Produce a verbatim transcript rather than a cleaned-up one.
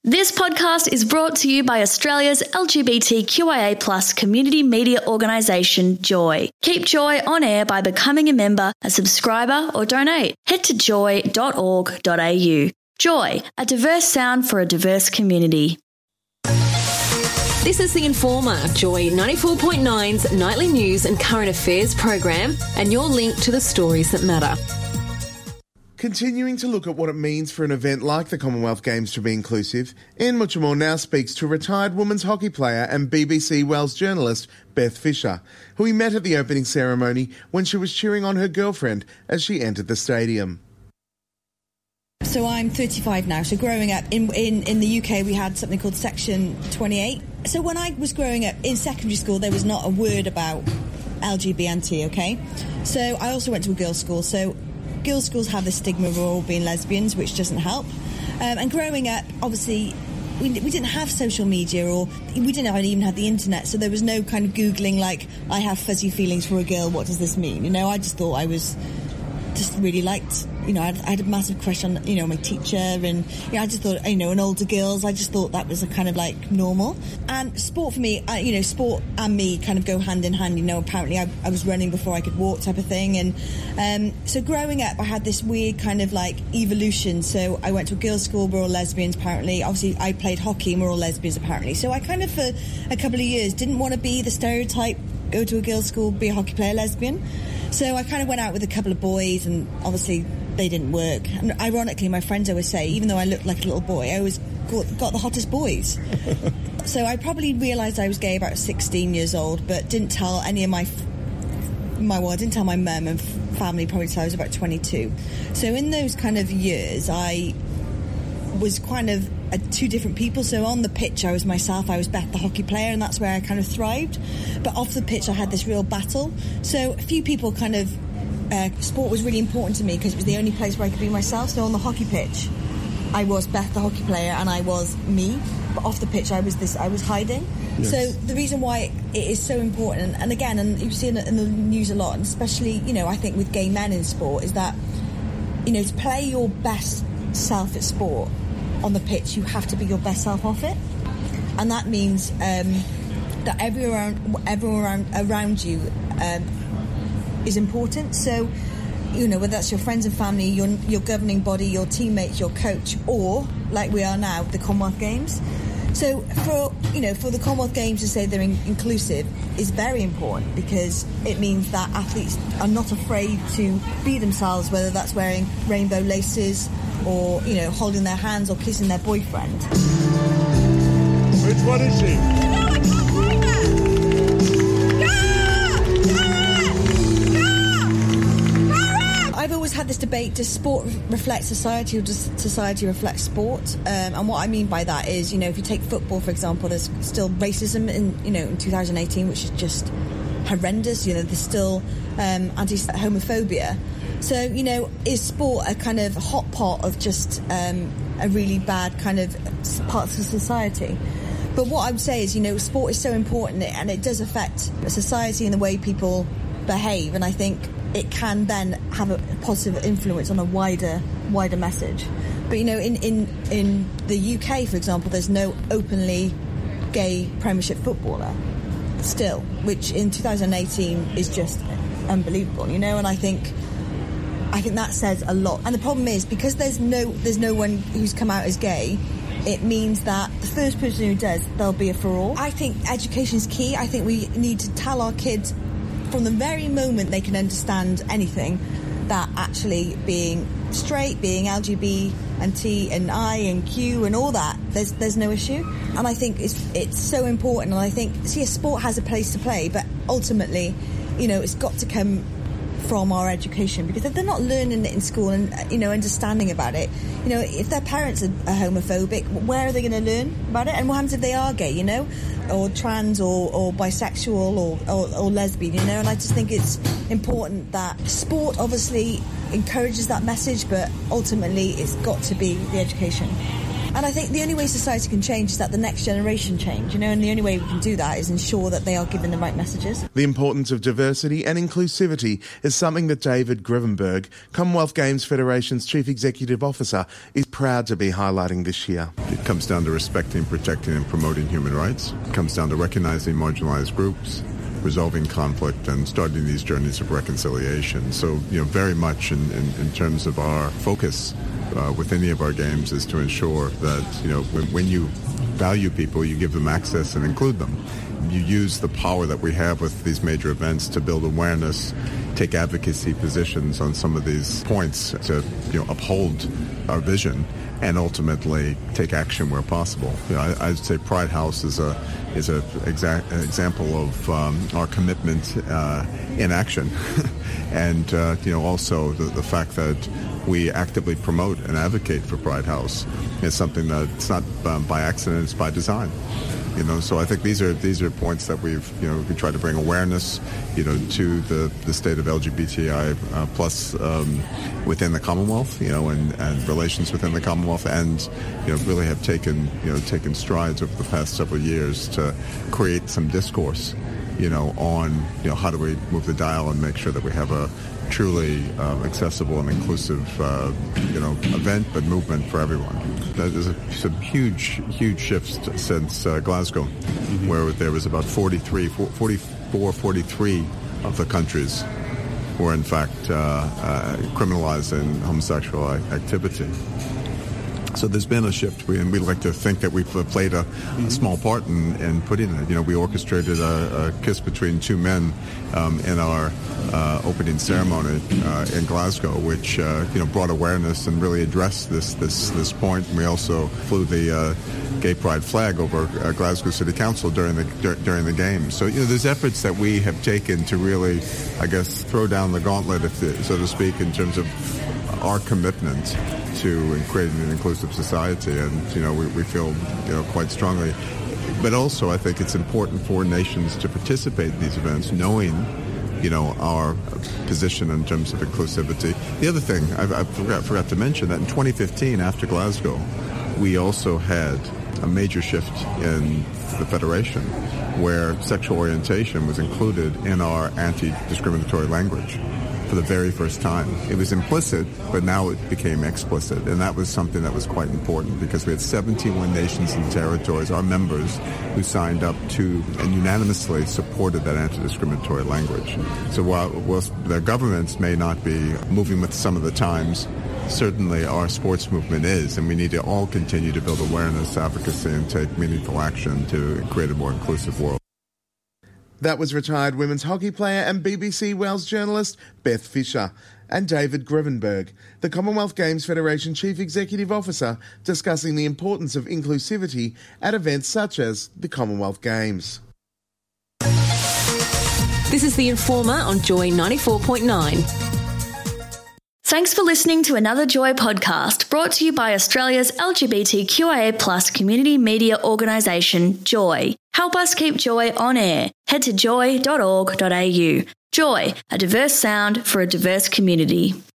This podcast is brought to you by Australia's L G B T Q I A plus community media organisation, Joy. Keep Joy on air by becoming a member, a subscriber or donate. Head to joy dot org dot a u. Joy, a diverse sound for a diverse community. This is The Informer, Joy ninety-four point nine's nightly news and current affairs program, and your link to the stories that matter. Continuing to look at what it means for an event like the Commonwealth Games to be inclusive, Ian Muchamore now speaks to retired women's hockey player and B B C Wales journalist Beth Fisher, who he met at the opening ceremony when she was cheering on her girlfriend as she entered the stadium. So I'm thirty-five now, so growing up in, in, in the U K we had something called Section twenty-eight. So when I was growing up in secondary school there was not a word about L G B T, okay? So I also went to a girls' school, so girls' schools have the stigma of all being lesbians, which doesn't help. Um, and growing up, obviously, we, we didn't have social media, or we didn't even have the internet, so there was no kind of Googling like, I have fuzzy feelings for a girl, what does this mean? You know, I just thought I was, just really liked, you know, I had, I had a massive crush on, you know, my teacher, and, you know, I just thought, you know, and older girls, I just thought that was a kind of like normal. And sport for me, I, you know, sport and me kind of go hand in hand, you know, apparently I, I was running before I could walk type of thing. And um, so growing up, I had this weird kind of like evolution. So I went to a girls' school, we're all lesbians apparently. Obviously, I played hockey and we're all lesbians apparently. So I kind of, for a couple of years, didn't want to be the stereotype, go to a girls' school, be a hockey player, lesbian. So I kind of went out with a couple of boys, and obviously they didn't work. And ironically, my friends always say, even though I looked like a little boy, I always got, got the hottest boys. So I probably realised I was gay about sixteen years old, but didn't tell any of my, my well, I didn't tell my mum and family probably until I was about twenty-two. So in those kind of years, I was kind of a, two different people. So on the pitch I was myself, I was Beth the hockey player, and that's where I kind of thrived. But off the pitch I had this real battle. So a few people kind of uh, sport was really important to me because it was the only place where I could be myself. So on the hockey pitch I was Beth the hockey player and I was me, but off the pitch I was this I was hiding. Yes. So the reason why it is so important, and again, and you see it in the news a lot, and especially, you know, I think with gay men in sport, is that, you know, to play your best self at sport on the pitch, you have to be your best self off it, and that means um, that everyone, everyone around, around you um, is important. So, you know, whether that's your friends and family, your your governing body, your teammates, your coach, or like we are now, the Commonwealth Games. So for, you know, for the Commonwealth Games to say they're in- inclusive is very important, because it means that athletes are not afraid to be themselves, whether that's wearing rainbow laces or, you know, holding their hands or kissing their boyfriend. Which one is she? No, I can't find her! I've always had this debate, does sport reflect society or does society reflect sport? Um, and what I mean by that is, you know, if you take football, for example, there's still racism in, you know, in two thousand eighteen, which is just horrendous. You know, there's still um, anti-homophobia. So, you know, is sport a kind of hot pot of just um, a really bad kind of parts of society? But what I would say is, you know, sport is so important, and it does affect society and the way people behave, and I think it can then have a positive influence on a wider wider message. But, you know, in, in, in the U K, for example, there's no openly gay Premiership footballer still, which in two thousand eighteen is just unbelievable, you know, and I think I think that says a lot. And the problem is, because there's no there's no one who's come out as gay, it means that the first person who does, there'll be a furore. I think education is key. I think we need to tell our kids from the very moment they can understand anything that actually being straight, being L G B and T and I and Q and all that, there's there's no issue. And I think it's it's so important. And I think, see, a sport has a place to play, but ultimately, you know, it's got to come from our education, because if they're not learning it in school and, you know, understanding about it, you know, if their parents are, are homophobic, where are they going to learn about it? And what happens if they are gay, you know, or trans or, or bisexual or, or, or lesbian, you know? And I just think it's important that sport obviously encourages that message, but ultimately it's got to be the education. And I think the only way society can change is that the next generation change, you know, and the only way we can do that is ensure that they are given the right messages. The importance of diversity and inclusivity is something that David Grivenberg, Commonwealth Games Federation's Chief Executive Officer, is proud to be highlighting this year. It comes down to respecting, protecting and promoting human rights. It comes down to recognising marginalised groups, resolving conflict and starting these journeys of reconciliation. So, you know, very much in, in, in terms of our focus uh, with any of our games is to ensure that, you know, when, when you value people, you give them access and include them. You use the power that we have with these major events to build awareness, take advocacy positions on some of these points to, you know, uphold our vision and ultimately take action where possible. You know, I, I'd say Pride House is a is a exact an example of um, our commitment uh, in action, and uh, you know, also the, the fact that we actively promote and advocate for Pride House is something that it's not um, by accident; it's by design. You know, so I think these are these are points that we've you know we try to bring awareness, you know, to the, the state of L G B T I uh, plus um, within the Commonwealth, you know, and, and relations within the Commonwealth, and you know really have taken you know taken strides over the past several years to create some discourse, you know, on you know how do we move the dial and make sure that we have a truly um, accessible and inclusive, uh, you know, event, but movement for everyone. There's a, some huge, huge shifts since uh, Glasgow, mm-hmm. where there was about forty-three, forty-four, forty-three of the countries were in fact uh, uh, criminalizing homosexual activity. So there's been a shift, we, and we'd like to think that we've played a, a small part in, in putting it. You know, we orchestrated a, a kiss between two men um, in our uh, opening ceremony uh, in Glasgow, which uh, you know brought awareness and really addressed this this this point. And we also flew the uh, gay pride flag over uh, Glasgow City Council during the dur- during the game. So you know, there's efforts that we have taken to really, I guess, throw down the gauntlet, if the, so to speak, in terms of our commitment to creating an inclusive society, and you know we, we feel you know quite strongly. But also, I think it's important for nations to participate in these events, knowing you know our position in terms of inclusivity. The other thing I, I forgot, forgot to mention that in twenty fifteen, after Glasgow, we also had a major shift in the Federation, where sexual orientation was included in our anti-discriminatory language. For the very first time. It was implicit, but now it became explicit. And that was something that was quite important because we had seventy-one nations and territories, our members, who signed up to and unanimously supported that anti-discriminatory language. So while, while their governments may not be moving with some of the times, certainly our sports movement is, and we need to all continue to build awareness, advocacy, and take meaningful action to create a more inclusive world. That was retired women's hockey player and B B C Wales journalist Beth Fisher and David Grivenberg, the Commonwealth Games Federation Chief Executive Officer, discussing the importance of inclusivity at events such as the Commonwealth Games. This is The Informer on Joy ninety-four point nine. Thanks for listening to another Joy podcast brought to you by Australia's L G B T Q I A plus community media organisation, Joy. Help us keep Joy on air. Head to joy dot org dot a u. Joy, a diverse sound for a diverse community.